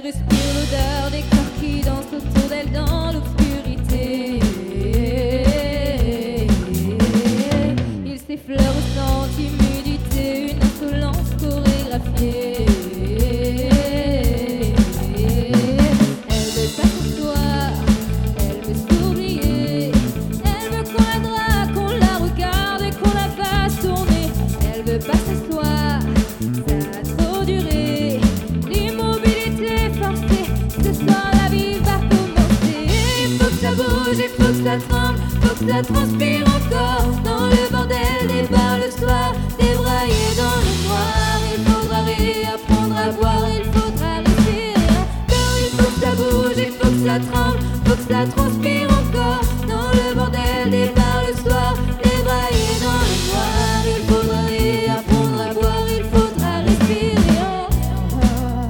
respire l'odeur des corps qui dansent autour d'elle dans l'obscurité. Il s'effleure au sang timidité, une insolence chorégraphiée. Elle veut pas s'asseoir, elle veut s'oublier. Elle veut qu'on la drague, qu'on la regarde et qu'on la fasse tourner. Elle veut pas s'asseoir, ça a trop duré. L'immobilité forcée, ce soir la vie va commencer. Il faut que ça bouge, il faut que ça tremble, faut que ça transpire encore. Dans le bordel des bars le soir, débraillé dans le noir. Il faudra réapprendre à boire, il faudra respirer encore. Il faut que ça bouge, il faut que ça tremble, faut que ça transpire encore. Dans le bordel des bars le soir, débraillé dans le noir. Il faudra réapprendre à boire, il faudra respirer encore.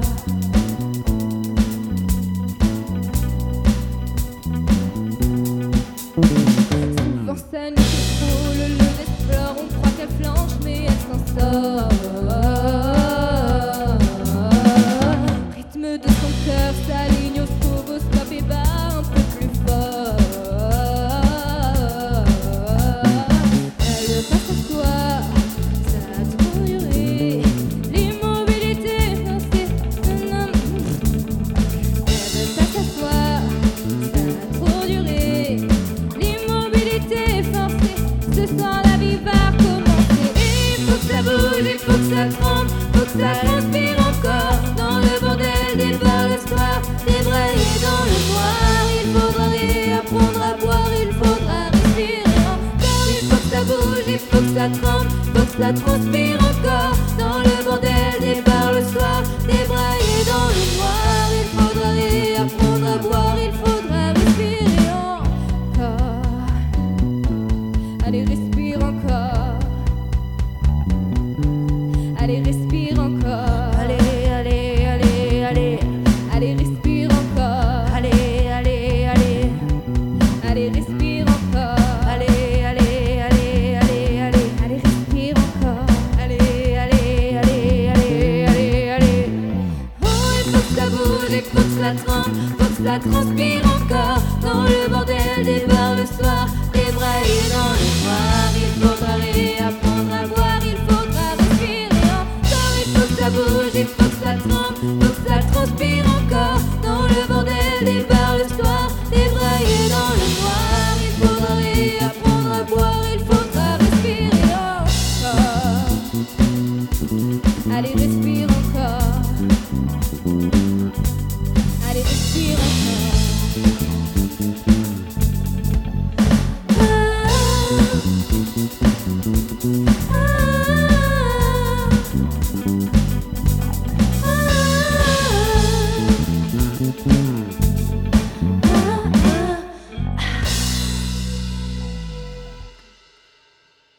Souvent ça nous écroule, le explore, on croit qu'elle flanche mais elle s'en sort. Rythme de son cœur s'aligne au stroboscope et bat un peu plus fort. Elle veut pas s'asseoir, ça a trop duré. L'immobilité forcée, non. Elle veut pas s'asseoir, ça a trop duré. L'immobilité forcée, ce soir la vie va commencer. Il faut que ça bouge, il faut que ça tremble, faut que ça transpire encore. Dans le bordel des bars le soir, débraillé dans le noir. Il faudra réapprendre à boire, il faudra respirer encore. Il faut que ça bouge, il faut que ça tremble, faut que ça transpire encore. Dans le bordel des bars le soir, débraillé dans le noir. Il faudra réapprendre à boire, il faudra respirer encore. Allez, respire encore. Allez, respire encore. Allez, allez, allez, allez. Allez, respire encore. Allez, allez, allez. Allez, respire encore. Allez, allez, allez, allez, allez. Allez, respire encore. Allez, allez, allez, allez, allez, allez. Oh, il faut que ça bouge, il faut que ça tremble, faut que ça transpire encore. Dans le bordel des bars